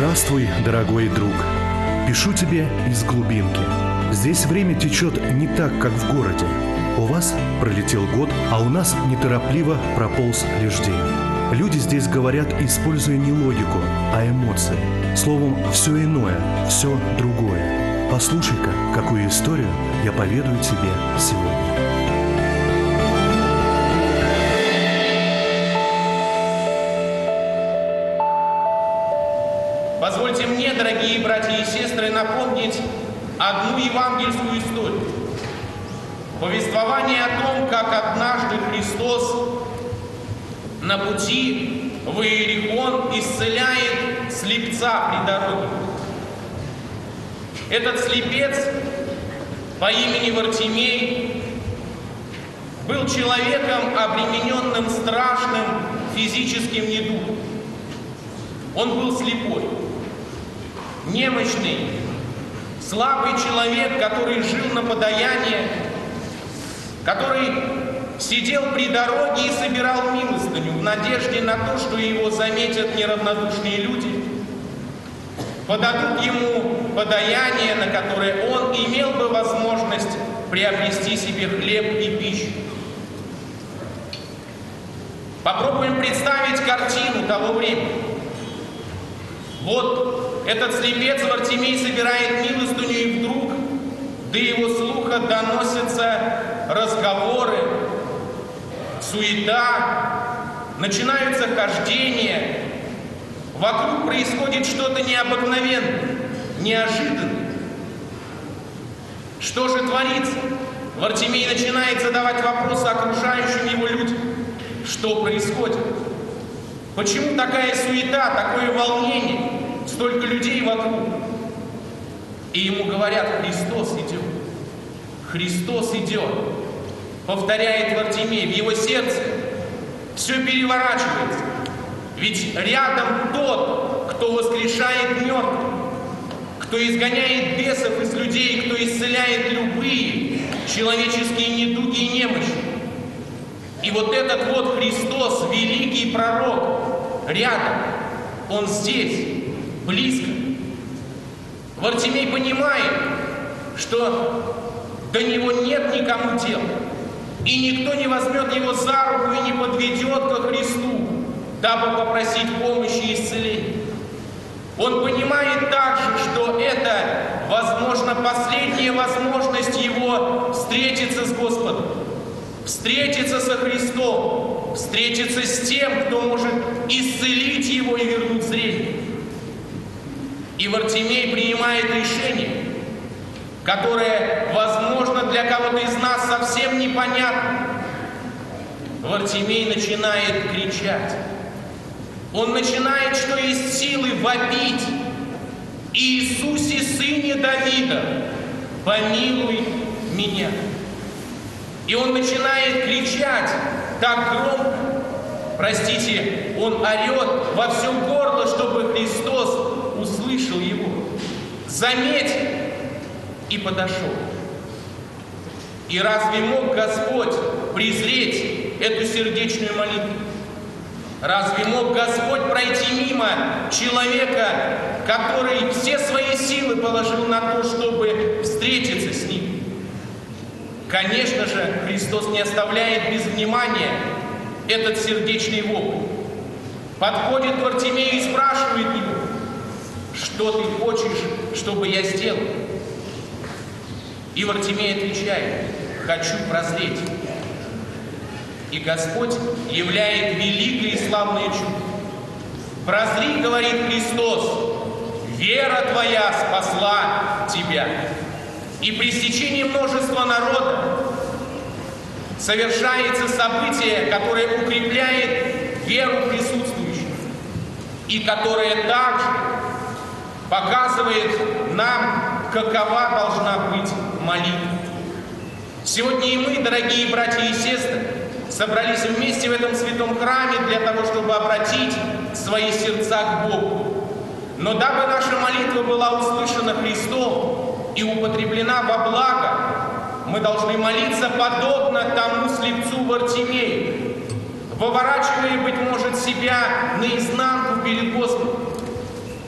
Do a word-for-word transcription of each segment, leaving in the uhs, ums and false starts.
Здравствуй, дорогой друг. Пишу тебе из глубинки. Здесь время течет не так, как в городе. У вас пролетел год, а у нас неторопливо прополз лишь день. Люди здесь говорят, используя не логику, а эмоции. Словом, все иное, все другое. Послушай-ка, какую историю я поведаю тебе сегодня. Позвольте мне, дорогие братья и сестры, напомнить одну евангельскую историю. Повествование о том, как однажды Христос на пути в Иерихон исцеляет слепца при дороге. Этот слепец по имени Вартимей был человеком, обремененным страшным физическим недугом. Он был слепой, немощный, слабый человек, который жил на подаяние, который сидел при дороге и собирал милостыню в надежде на то, что его заметят неравнодушные люди, подадут ему подаяние, на которое он имел бы возможность приобрести себе хлеб и пищу. Попробуем представить картину того времени. Вот этот слепец Вартимей собирает милостыню, и вдруг до его слуха доносятся разговоры, суета, начинаются хождения. Вокруг происходит что-то необыкновенное, неожиданное. Что же творится? Вартимей начинает задавать вопросы окружающим его людям. Что происходит? Почему такая суета, такое волнение, столько людей вокруг? И ему говорят: Христос идет. Христос идет. Повторяет Вартимей. В его сердце все переворачивается. Ведь рядом тот, кто воскрешает мертвых, кто изгоняет бесов из людей, кто исцеляет любые человеческие недуги и немощи. И вот этот вот Христос, великий пророк, рядом, он здесь, близко. Вартимей понимает, что до него нет никому дела, и никто не возьмет его за руку и не подведет ко Христу, дабы попросить помощи и исцеления. Он понимает также, что это, возможно, последняя возможность его встретиться с Господом, встретиться со Христом, встретиться с тем, кто может исцелить его и вернуть зрение. И Вартимей принимает решение, которое, возможно, для кого-то из нас совсем непонятно. Вартимей начинает кричать. Он начинает, что есть силы, вопить: «Иисусе, сыне Давида, помилуй меня!» И он начинает кричать так громко, простите, он орет во все горло, чтобы Христос услышал его, заметил и подошел. И разве мог Господь презреть эту сердечную молитву? Разве мог Господь пройти мимо человека, который все свои силы положил на то, чтобы встретиться с ним? Конечно же, Христос не оставляет без внимания этот сердечный вопль. Подходит к Вартимею и спрашивает его: «Что ты хочешь, чтобы я сделал?» И Вартимей отвечает: «Хочу прозреть». И Господь являет великое и славное чудо. «Прозри, — говорит Христос, — вера твоя спасла тебя». И при стечении множества народа совершается событие, которое укрепляет веру присутствующих и которое также показывает нам, какова должна быть молитва. Сегодня и мы, дорогие братья и сестры, собрались вместе в этом святом храме для того, чтобы обратить свои сердца к Богу. Но дабы наша молитва была услышана Христом и употреблена во благо, мы должны молиться подобно тому слепцу Вартимею, выворачивая, быть может, себя наизнанку перед Господом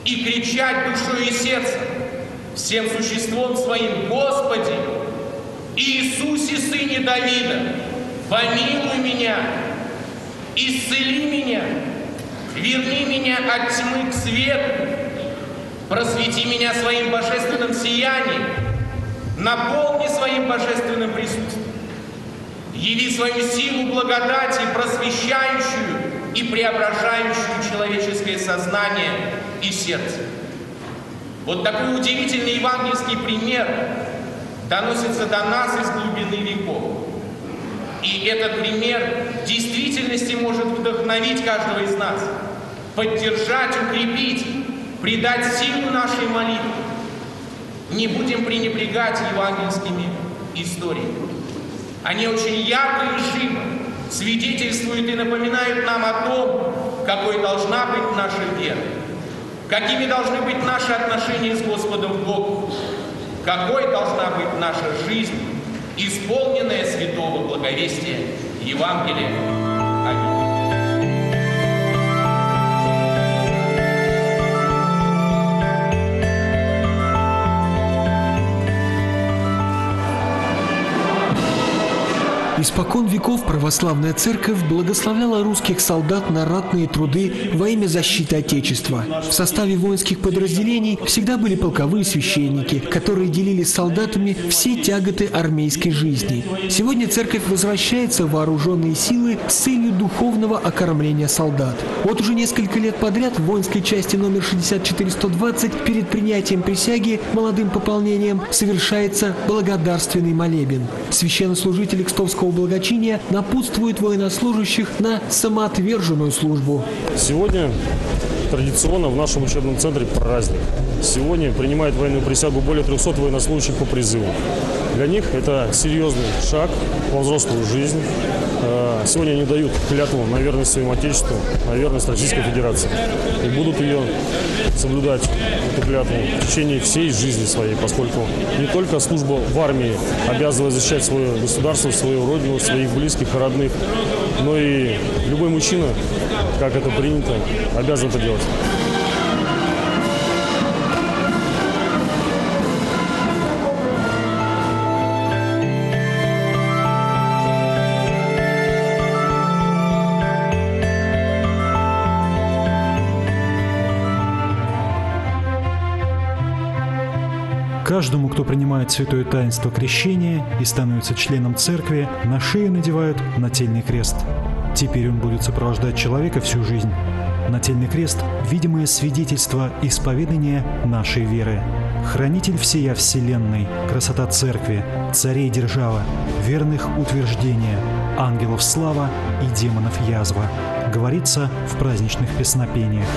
и кричать душой и сердцем, всем существом своим: Господи, Иисусе, Сыне Давида, помилуй меня, исцели меня, верни меня от тьмы к свету, просвети меня своим божественным сиянием, наполни своим божественным присутствием, яви свою силу благодати, просвещающую и преображающую человеческое сознание и сердце. Вот такой удивительный евангельский пример доносится до нас из глубины веков. И этот пример в действительности может вдохновить каждого из нас, поддержать, укрепить, придать силу нашей молитве. Не будем пренебрегать евангельскими историями. Они очень ярко и живо свидетельствуют и напоминают нам о том, какой должна быть наша вера, какими должны быть наши отношения с Господом Богом, какой должна быть наша жизнь, исполненная святого благовестия Евангелия. Аминь. Испокон веков православная церковь благословляла русских солдат на ратные труды во имя защиты Отечества. В составе воинских подразделений всегда были полковые священники, которые делили с солдатами все тяготы армейской жизни. Сегодня церковь возвращается в вооруженные силы с целью духовного окормления солдат. Вот уже несколько лет подряд в воинской части номер шестьдесят четыре сто двадцать перед принятием присяги молодым пополнением совершается благодарственный молебен. Священнослужители Кстовского благочиния напутствует военнослужащих на самоотверженную службу. Сегодня традиционно в нашем учебном центре праздник. Сегодня принимает военную присягу более трехсот военнослужащих по призыву. Для них это серьезный шаг во взрослую жизнь. Сегодня они дают клятву на верность своему Отечеству, на верность Российской Федерации. И будут ее соблюдать, эту клятву, в течение всей жизни своей, поскольку не только служба в армии обязывает защищать свое государство, свою родину, своих близких и родных, но и любой мужчина, как это принято, обязан это делать. Каждому, кто принимает святое таинство крещения и становится членом церкви, на шею надевают нательный крест. Теперь он будет сопровождать человека всю жизнь. Нательный крест – видимое свидетельство исповедания нашей веры. Хранитель всея вселенной, красота церкви, царей держава, верных утверждения, ангелов слава и демонов язва, говорится в праздничных песнопениях.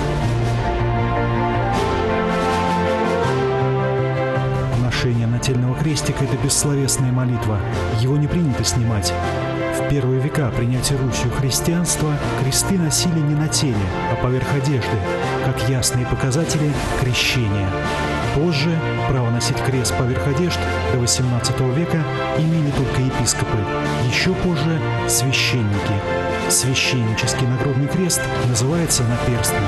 Ношение нательного крестика – это бессловесная молитва. Его не принято снимать. В первые века принятия Русью христианства кресты носили не на теле, а поверх одежды, как ясные показатели крещения. Позже право носить крест поверх одежд до восемнадцатого века имели только епископы. Еще позже – священники. Священнический нагрудный крест называется наперстный.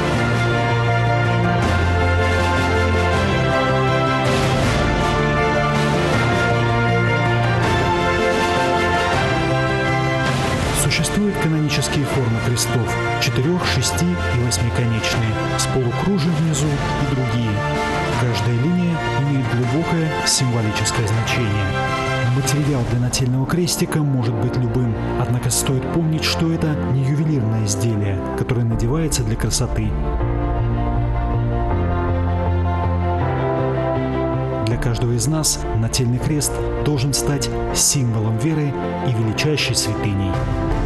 Существуют канонические формы крестов – четырех-, шести- и восьмиконечные, с полукружием внизу и другие. Каждая линия имеет глубокое символическое значение. Материал для нательного крестика может быть любым, однако стоит помнить, что это не ювелирное изделие, которое надевается для красоты. Для каждого из нас нательный крест должен стать символом веры и величайшей святыней.